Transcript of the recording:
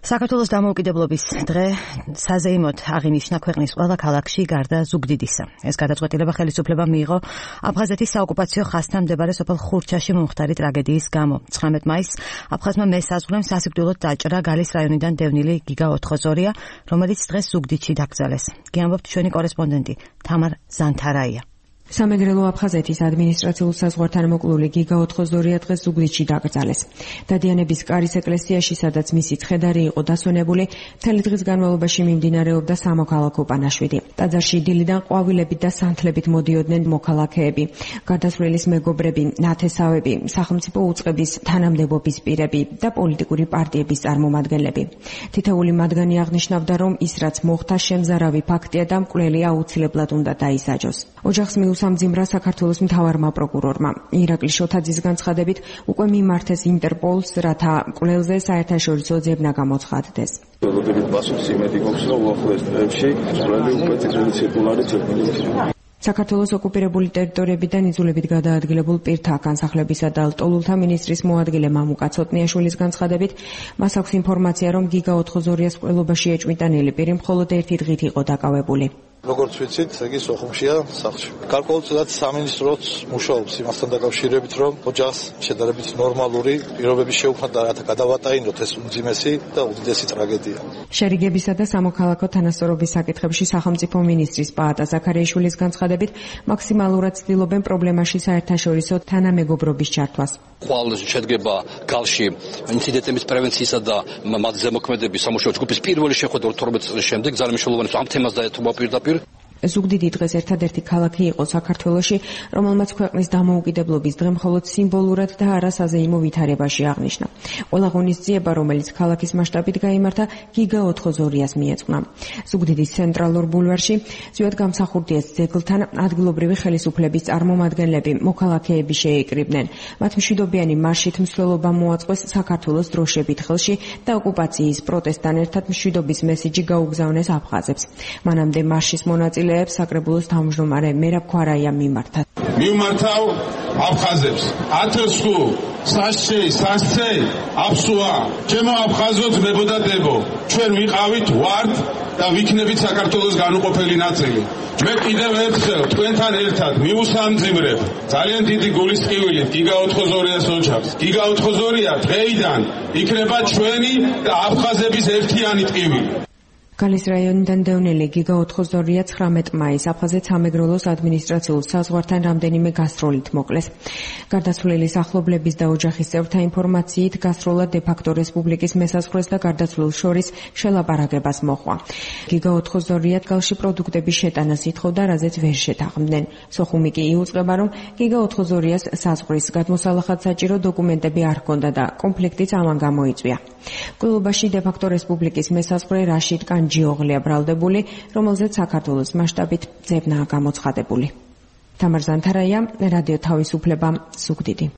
საქართველოს დამოუკიდებლობის დღე საზეიმოდ აღინიშნა ქვეყნის ყველა ქალაქში გარდა ზუგდიდისა. ეს გადაწყვეტილება ხელისუფლებამ მიიღო აფხაზეთის საოკუპაციო ხაზთან მდებარე სოფელ ხურჩაში მომხდარი ტრაგედიის გამო. 19 მაისს აფხაზმა მესაზღვრემ სასიკვდილოდ დაჭრა გალის რაიონიდან დევნილი გიგა ოთხოზორია, რომელიც დღეს ზუგდიდში დაკრძალეს. გიამბობთ ჩვენი კორესპონდენტი თამარ ზანთარაია. სამეგრელო აფხაზეთის ადმინისტრაციულ საზღვართან მოკლული გიგა ოთხოზორია დღეს ზუგდიდში დაკრძალეს. დადიანების კარის ეკლესიაში, სადაც მისი ცხედარი იყო დასვენებული, მთელი დღის განმავლობაში მიმდინარეობდა სამოქალაქო პანაშვიდი. ტაძარში დილიდან ყვავილებით და სანთლებით მოდიოდნენ მოქალაქეები, გარდაცვლილის მეგობრები, ნათესავები, სახელმწიფო უწყების თანამდებობის პირები და პოლიტიკური პარტიების წარმომადგენლები. თითოეული მათგანი აღნიშნავდა, რომ ის რაც მოხდა შემზარავი ფაქტია და მკვლელი აუცილებლად უნდა დაისაჯოს. ოჯახს სამძიმრა საქართველოს მთავარმა პროკურორმა ირაკლი შოთაძის განცხადებით უკვე მიმართეს ინტერპოლს, რათა მკვლელზე საერთაშორისო ძებნა გამოცხადდეს. საქართველოს ოკუპირებული ტერიტორიებიდან იძულებით გადაადგილებულ პირთა განსახლებისა და ლტოლულთა მინისტრის მოადგილე მამუკა ცოტნიაშვილის განცხადებით, მას აქვს ინფორმაცია, რომ გიგა ოთხოზორიას მკვლელობაში ეჭვმიტანილი პირი მხოლოდ ერთი დღით იყო დაკავებული. როგორც ვიცით, იგი სოხუმშია სახლში. გარკვეულწილად სამინისტროც მუშაობს იმასთან დაკავშირებით, რომ ოჯახს შედარებით ნორმალური პირობების შეუქმნა და რათა გადავატაინოთ ეს უმძიმესი და უდიდესი ტრაგედია. შერიგებისა და სამოქალაქო თანასწორობის საკითხებში სახელმწიფო მინისტრის პაატა ზაქარიაშვილის განცხადებით, მაქსიმალურად ცდილობენ პრობლემაში საერთაშორისო თანამეგობრობის ჩართვას. ხვალ შედგება გალში ინციდენტების პრევენციისა და მათ ზემოქმედების სამუშაო ჯგუფის პირველი შეხვედრა 12 წლის შემდეგ ძალიან მნიშვნელოვანი ამ თემას დაეთმობა პირდაპირ. ზუგდიდი დღეს ერთადერთი ქალაქი იყო საქართველოში, რომელმაც ქვეყნის დამოუკიდებლობის დღე მხოლოდ სიმბოლურად და არა საზეიმო ვითარებაში აღნიშნა. ყველა ღონისძიება, რომელიც ქალაქის მასშტაბით გაიმართა, გიგა ოთხოზორიას მიეძღვნა. ზუგდიდის ცენტრალურ ბულვარში ზუსტად გამსახურდიას ძეგლთან ადგილობრივი ხელისუფლების წარმომადგენლები, მოქალაქეები შეიკრიბნენ. მათ მშვიდობიანი მარშით მსვლელობა მოაწყვეს საქართველოს დროშებით ხელში და ოკუპაციის პროტესტთან ერთად მშვიდობის მესიჯი გაუგზავნეს აფხაზებს. მანამდე მარშის მონაწილე საკრებულოს თავმჯდომარე მერაბ ქვარაიამ მიმართა. მიმართავ აფხაზებს. ათრსხუ სასცე აფსუა. ჩემო აფხაზო ძმებო და დებო. ჩვენ ვიყავით ვართ და ვიქნებით საქართველოს განუყოფელი ნაწილი. მე კიდევ ერთხელ თქვენთან ერთად მივუსამძიმრებ ძალიან დიდი გულისწყივით გიგა ოთხოზორიას ოჯახს. გიგა ოთხოზორია დღეიდან იქნება ჩვენი და აფხაზების ერთიანი ტკივილი. გალის რაიონიდან დევნილი გიგა ოთხოზორია 19 მაისს აფხაზეთის სამეგრელოს ადმინისტრაციულ საზღვართან რამდენიმე გასტროლით მოკლეს. გარდაცვლილი ახლობლების და ოჯახის წევრთა ინფორმაციით გასტროლა დე-ფაქტო რესპუბლიკის მესაზღვრეს და გარდაცვლილ შორის შელაპარაკებას მოჰყვა. გიგა ოთხოზორია გალში პროდუქტების შეტანას ითხოვდა, რაზეც ვერ შეთანხმდნენ. სოხუმი კი იუწყება, რომ გიგა ოთხოზორიას საზღვრის გადმოსალახად საჭირო დოკუმენტები არ ჰქონდა და კონფლიქტიც ამან გამოიწვია. მკვლელობაში დე-ფაქტო რესპუბლიკის მესაზღვრე რაშიდ ჯიოღლია ბრალდებული, რომელზეც საქართველოს მასშტაბით ძებნაა გამოცხადებული. თამარ ზანთარაია, რადიო თავისუფლება, ზუგდიდი.